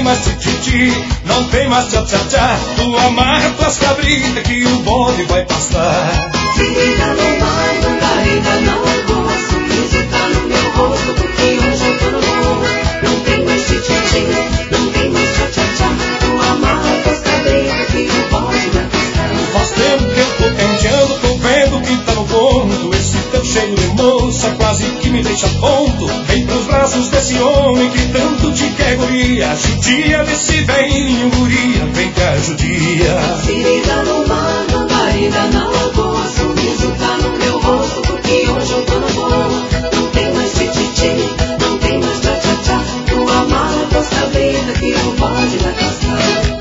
mais tititi, não tem mais tchá-tchá-tchá. Tu amarra tuas cabritas que o bode vai pastar. Se liga no mar, não dá rida, não é bom. Sorriso tá no meu rosto, porque hoje eu tô no bom. Não tem mais tititi, não tem mais tchá-tchá-tchá. Tu amarra tuas cabritas que o bode vai pastar. Faz tempo que eu tô penteando, tô vendo que tá no ponto. Esse teu cheiro de moça quase que me deixa tonto. Vem pros braços desse homem que tanto te quer, guria. Judia desse velhinho, guria, vem cá, judia. Se liga no mar, não dá rida, não é bom. Sorriso tá no meu rosto, porque hoje eu tô no bom. Não tem mais tititi, não tem mais tchá-tchá-tchá. Tu amarra tuas cabritas que o bode vai pastar.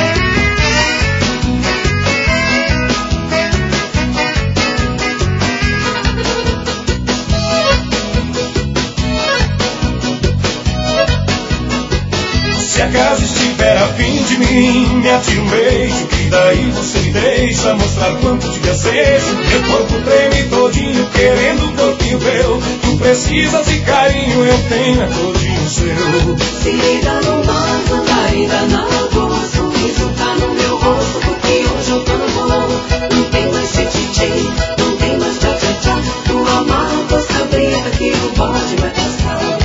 Se acaso estiver a fim de mim, me atire um beijo, que daí você me deixa mostrar quanto te desejo. Meu corpo treme todinho, querendo o corpinho teu. Tu precisas de carinho, eu tenho é todinho seu. Se liga no mar, não dá rida, não é bom. Sorriso tá no meu rosto, porque hoje eu tô no bom. Não tem mais tititi, não tem mais tchá-tchá-tchá. Tu amarra tuas cabritas que o bode vai pastar.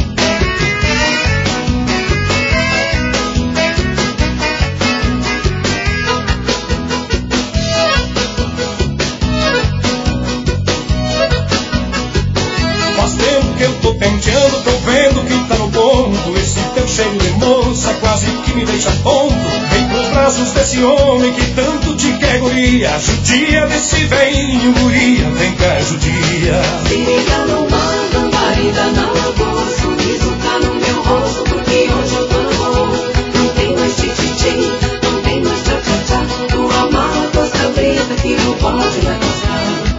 Faz tempo que eu tô penteando, tô vendo que tá no ponto. Esse teu cheiro de moça quase que me deixa tonto. Vem pros braços desse homem que tanto te quer, guria. Judia desse velhinho, guria, vem cá, judia. Se liga no mar, não dá rida, não é bom. Sorriso tá no meu rosto, porque hoje eu tô no bom. Não tem mais tititi, não tem mais tchá-tchá-tchá. Tu amarra tuas cabritas que o bode vai pastar.